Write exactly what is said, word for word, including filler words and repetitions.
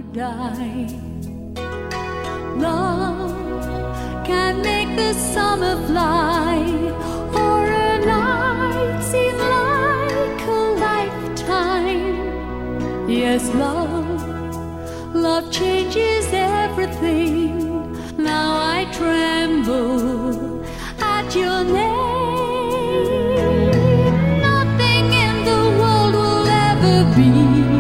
die. Love can make the summer fly, or a night seem like a lifetime. Yes, love, love changes everything. Now I tremble at your name. Nothing in the world will ever be